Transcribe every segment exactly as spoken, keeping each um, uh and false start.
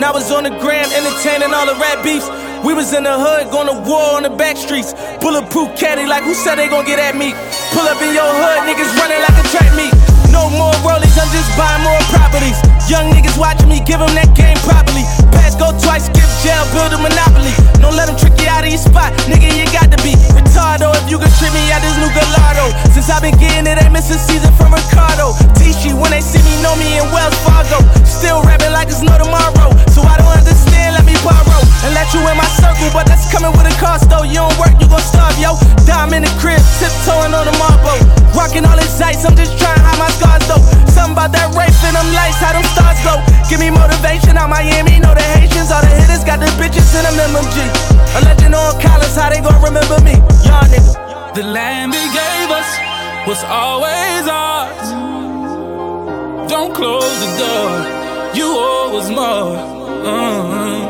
I was on the gram entertaining all the rap beefs. We was in the hood, going to war on the back streets. Bulletproof caddy, like who said they gon' get at me? Pull up in your hood, niggas running like a track meet. No more rollies, I'm just buying more properties. Young niggas watching me, give them that game properly. Pass go twice, skip jail, build a monopoly. Don't let them trick you out of your spot, nigga, you got to be retardo if you can trip me out this new Gallardo. Since I've been getting it, they miss a season from Ricardo. T-Street, when they see me, know me in Wells Fargo. Still rapping like it's no tomorrow. So I don't understand, let me borrow and let you in my circle, but that's coming with a cost though. You don't work, you gon' starve, yo. Dime in the crib, tiptoeing on the marble. Rocking all this ice, I'm just trying to hide my scars though. Something about that race and them lights, how them stars glow. Give me motivation out Miami, know the Haitians. All the hitters got the bitches in them M M G. A legend on Collins, how they gon' remember me? Y'all nigga. The land they gave us was always ours. Don't close the door, you owe us more. uh-huh.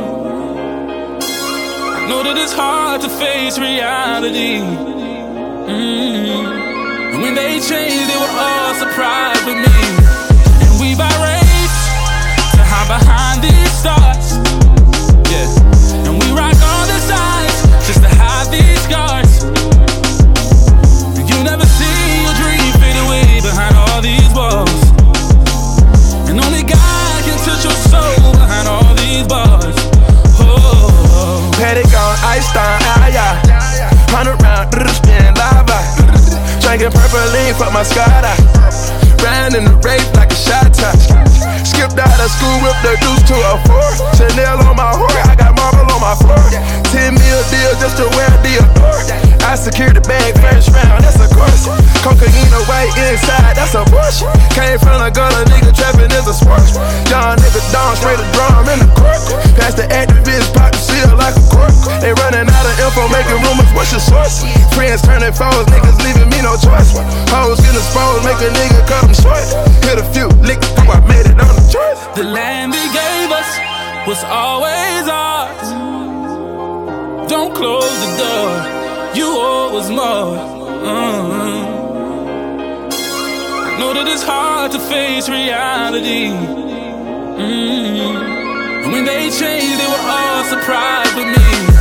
Know that it's hard to face reality. mm-hmm. And when they changed, they were all surprised with me. And we've outraged to hide behind these stars. Yeah. And we rock all the signs just to hide these scars. You never see your dream fade away behind all these walls. And only God can touch your soul behind all these bars. Oh. Paddock on ice on, ah yeah. Hundred round, spin lava. Drinking purple lean, fuck my Scada. Riding in the race like a shot top. Skipped out of school, whipped the deuce to a four. Chanel on my horse, I got marble on my floor. Ten mil deal just to wear the allure. I secured the bag first round, that's a course. Cocaine away inside, that's a bush. Came from the gutter, nigga trapping is a sport. Young nigga down, straight a drum in the court. Past the activist, pop the seal like a cork. They running out of info, making rumors, what's your source? Friends turning foes, niggas leaving me no choice. Hoes getting exposed, make a nigga cut them short. Hit a few licks, oh I made it on the choice. The land they gave us was always ours. Don't close the door, you owe us more. uh-huh. Know that it's hard to face reality. mm-hmm. And when they changed, they were all surprised with me.